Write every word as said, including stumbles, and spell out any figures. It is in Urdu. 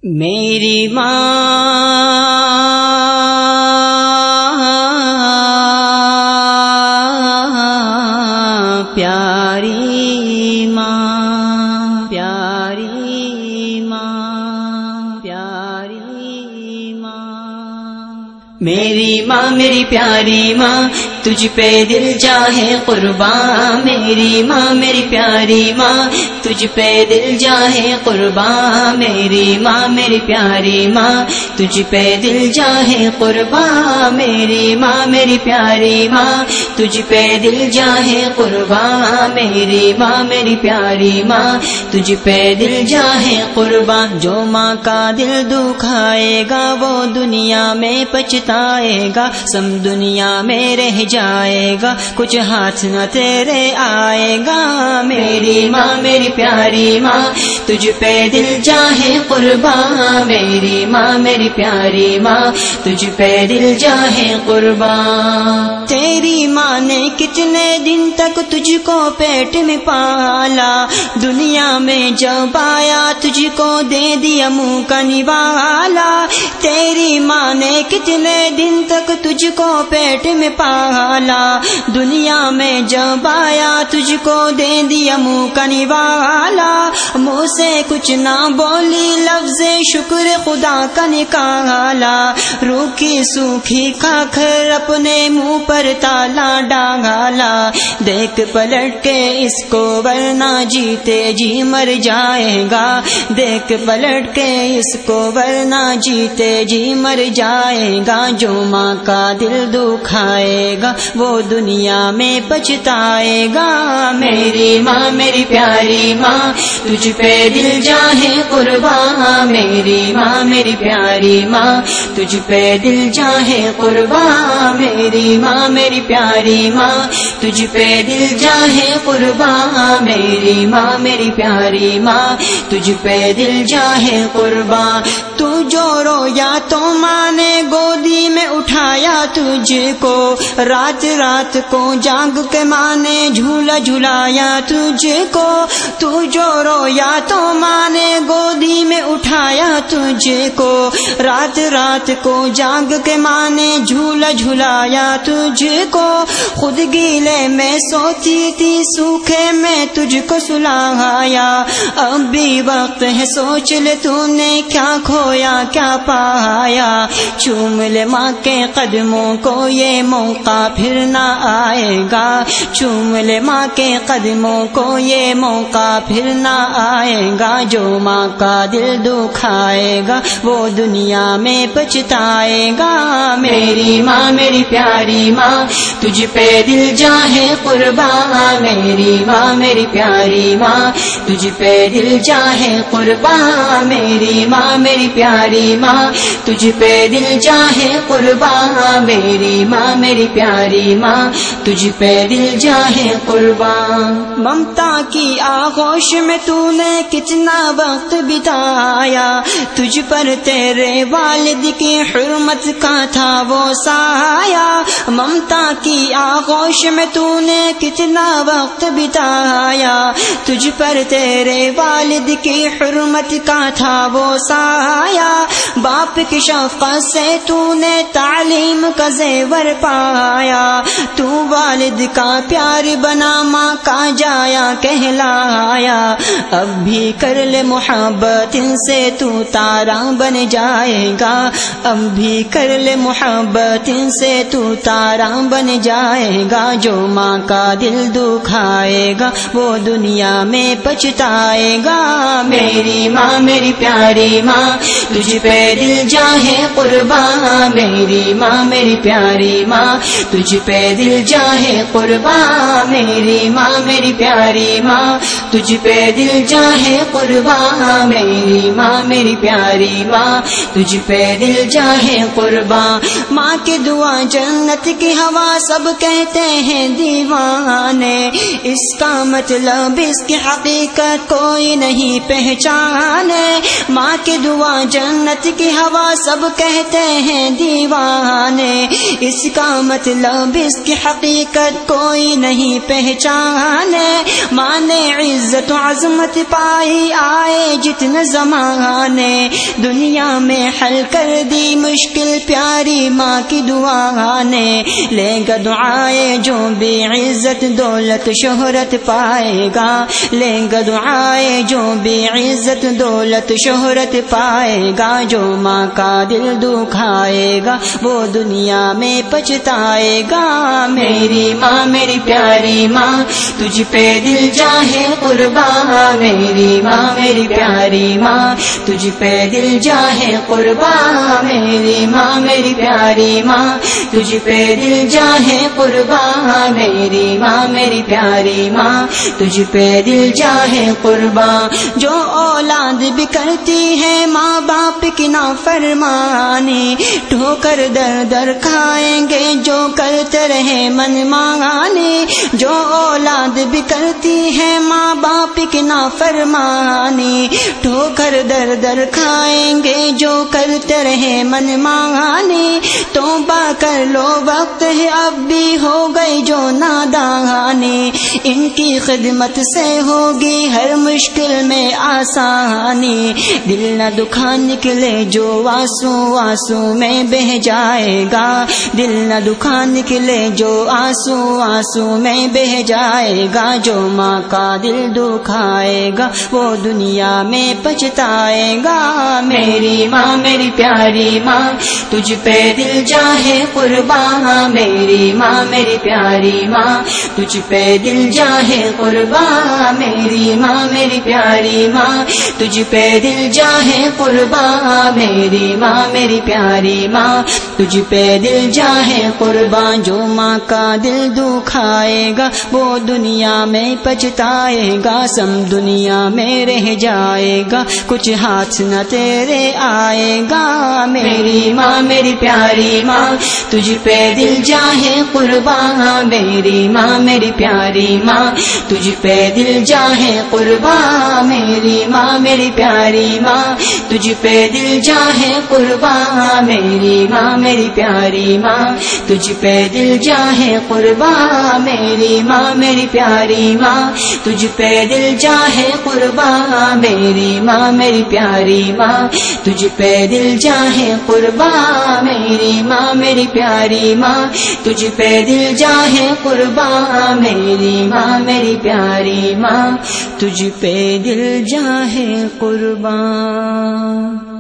میری ماں پیاری ماں پیاری ماں پیاری ماں میری ماں میری پیاری ماں تجھ پہ دل جاہے قربان میری ماں میری پیاری ماں تجھ پہ دل جاہے قربان میری ماں میری پیاری ماں تجھ پہ دل جاہے قربان میری ماں میری پیاری ماں تجھ پہ دل جاہے قربان میری ماں میری پیاری ماں تجھ پہ دل جاہے قربان جو ماں کا دل دکھائے گا وہ دنیا میں پچھتائے گا سم دنیا میں رہ جائے گا کچھ ہاتھ نہ تیرے آئے گا میری ماں میری پیاری ماں تجھ پہ دل جاہے قربان میری ماں میری پیاری ماں تجھ پہ دل جاہے قربان تیری ماں نے کتنے دن تک تجھ کو پیٹ میں پالا دنیا میں جب آیا تجھ کو دے دیا منہ کا نوالا تیری ماں نے کتنے دن تک تجھ کو پیٹ میں پالا دنیا میں جب آیا تجھ کو دے دیا منہ کا نوالا منہ سے کچھ نہ بولی لفظ شکر خدا کا نکالا روکھی سوکھی کھا کر اپنے منہ پر تالا ڈالا دیکھ پلٹ کے اس کو ورنہ جیتے جی مر جائے گا دیکھ پلٹ کے اس کو ورنہ جیتے جی مر جائے گا جو ماں کا دل دکھائے گا وہ دنیا میں پچھتائے گا میری ماں میری پیاری ماں تجھ پہ دل جاہے قربان میری ماں میری پیاری ماں تجھ پہ دل جاہے قربان میری ماں میری پیاری ماں تجھ پہ دل جاہے قربان میری ماں میری پیاری ماں تجھ پہ دل جاہے قربان تو جو رویا تو ماں نے گودی میں اٹھایا تجھ کو رات رات کو جاگ کے ماں نے جھولا جھلایا تجھ کو تو جو رویا تو ماں نے گودی میں اٹھایا تجھ کو رات رات کو جاگ کے ماں نے جھولا جھلایا تجھ کو خود گیلے میں سوتی تھی سوکھے میں تجھ کو سلایا اب بھی وقت ہے سوچ لے تو نے کیا کھویا کیا پایا چوم لے ماں کے قدموں کو یہ موقع پھر نہ آئے گا چوم لے ماں کے قدموں کو یہ موقع پھر نہ آئے گا جو ماں کا دل دکھائے گا وہ دنیا میں پچھتائے گا میری ماں میری پیاری ماں تجھ پہ دل جاہے قربان میری ماں میری پیاری ماں تجھ پہ دل جاہے قربان میری ماں میری پیاری ماں تجھ پہ دل جاہے قربان میری ماں میری پیاری ماں تجھ پہ دل جاہے قربان ممتا کی آغوش میں تو نے کتنا وقت بتایا تجھ پر تیرے والد کی حرمت کا تھا وہ سایہ ممتا کی آغوش میں تو نے کتنا وقت بتایا تجھ پر تیرے والد کی حرمت کا تھا وہ سایہ باپ کی شفقت سے تو نے تعلیم کا زیور پایا تو والد کا پیار بنا ماں کا جایا کہلایا اب بھی کر لے محبت ان سے تو تارا بن جائے گا اب بھی کر لے محبت ان سے تو تارا بن جائے گا جو ماں کا دل دکھائے گا وہ دنیا میں پچھتائے گا میری ماں میری پیاری ماں تجھ پہ دل جاہے قربان میری ماں میری پیاری ماں تجھ پہ دل جاہے قربان میری ماں میری پیاری ماں تجھ پہ دل جاہے قربان میری ماں میری پیاری ماں تجھ پہ دل جاہے قربان ماں کی دعا جنت کی ہوا سب کہتے ہیں دیوانے اس کا مطلب اس کی حقیقت کوئی نہیں پہچانے ماں ماں کی دعا جنت کی ہوا سب کہتے ہیں دیوانے، اس کا مطلب اس کی حقیقت کوئی نہیں پہچانے، ماں نے عزت و عظمت پائی آئے جتنے زمانے، دنیا میں حل کر دی مشکل پیاری ماں کی دعا نے، لے گا دعائیں جو بھی عزت دولت شہرت پائے گا، لے گا دعائیں جو بھی عزت دولت شہرت پائے گا، جو ماں کا دل دکھائے گا وہ دنیا میں پچھتائے گا، میری ماں میری پیاری ماں تجھ پہ دل جاہے قربان، میری ماں میری پیاری ماں تجھ پہ دل جاہے قربان، میری ماں میری پیاری ماں تجھ پہ دل جاہے قربان، میری ماں میری پیاری ماں تجھ پہ دل جاہے قربان، جو اولاد بھی کرتی ہے ماں باپ کی نافرمانی، ٹھوکر در در کھائیں گے جو کرتے رہے من مانی، جو اولاد بھی کرتی ہے ماں باپ کی نافرمانی، ٹھوکر در در کھائیں گے جو کرتے رہے من مانی، توبہ کر لو وقت ہے اب بھی ہو گئی جو نادانی، ان کی خدمت سے ہوگی ہر مشکل میں آسانی، دل نہ دکھا نکلے جو آنسو آنسو میں بہ جائے گا، دل نہ دکھا نکلے جو آنسو آنسو میں بہ جائے گا، جو ماں کا دل دکھائے گا وہ دنیا میں پچھتائے گا، میری ماں میری پیاری ماں تجھ پہ دل جاہے قربان، میری ماں میری پیاری ماں تجھ پہ دل جاہے قربان، میری ماں میری پیاری ماں تجھ پہ دل جاہے قربان، میری ماں میری پیاری ماں تجھ پہ دل جاہے قربان، جو ماں کا دل دکھائے گا وہ دنیا میں پچھتائے گا، سم دنیا میں رہ جائے گا کچھ ہاتھ نہ تیرے آئے گا، میری ماں میری پیاری ماں تجھ پہ دل جاہے قربان، میری ماں میری پیاری ماں تجھ پہ دل جاہے قربان، میری ماں میری پیاری ماں تجھ پہ دل جاہے قربان، میری ماں میری پیاری ماں تجھ پہ دل جاہے قربان، میری ماں میری پیاری ماں تجھ پہ دل جاہے قربان، میری ماں میری پیاری ماں تجھ پہ دل جاہے قربان، میری ماں میری پیاری ماں تجھ پہ دل جاہے قربان، میری ماں میری پیاری ماں تجھ پہ دل جاہے قربان۔